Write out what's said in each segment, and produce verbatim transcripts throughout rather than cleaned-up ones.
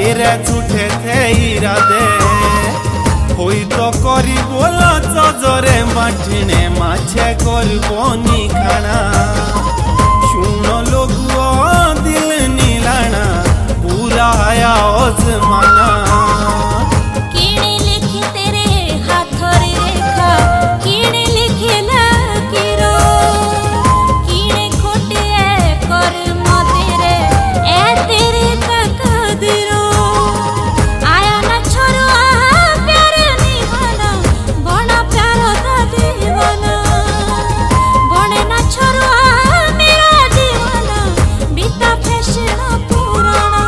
तेरे झूठे थे इरादे होई तो करी बोला जरे माठने माछे करबोनी खाना शुनो लोगो दिल नीलाना पूरा आया जमाना किने लिखी तेरे हाथों रेखा किने लिखी लकीरो किने खोटे कर्म तेरे ए तेरे तकदीरो आया ना छोरो प्यार निभाना बड़ा प्यार दा दीवाना बने ना छोरो मेरा दीवाना बीता फैशन पुराना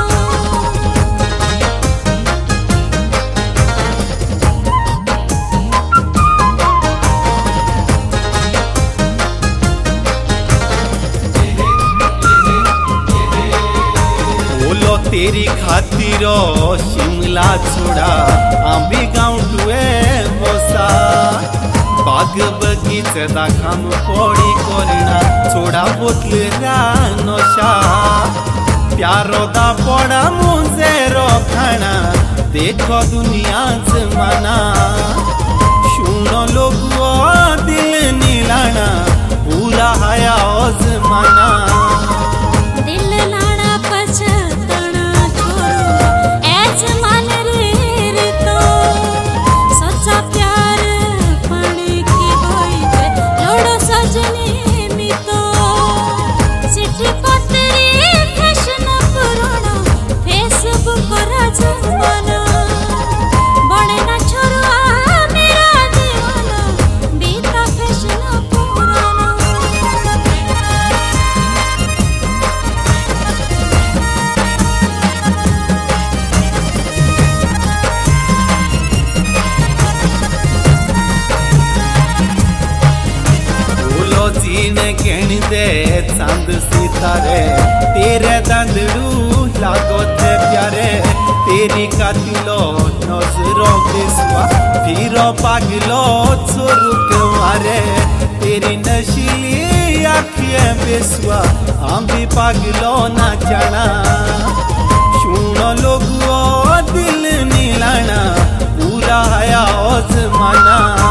तेरी खातिर शिमला छोड़ा आंबी गाँव टुए मोसा बाग बगीचे दा काम पड़ी करना छोड़ा बोतल नशा प्यारो दा पड़ा मुझे रखाना देखो दुनिया जमाना शुनो लोगो दिल नीलाना पूरा आया जमाना दिल लाना पछताना छोरो ऐज मान रे तो सच्चा प्यार पानी की होई पे लोड़ो सजनी मितो चिट्ठी पत्री फैशन पुराना फेसबुक रा जमाना बने ना छोरो मेरा दीवाना बीता फैशन पुराना जीने कहन दे चांद सितारे तेरे दंदड़ू लागो थे प्यारे तेरी कातिलो नजरों बेसुआ फिरो पागलो चोरुक मारे तेरी नशीली आँखें बेसुआ हम भी पागलो ना जाना शुनो लोगो दिल नीलाना पूरा आया जमाना।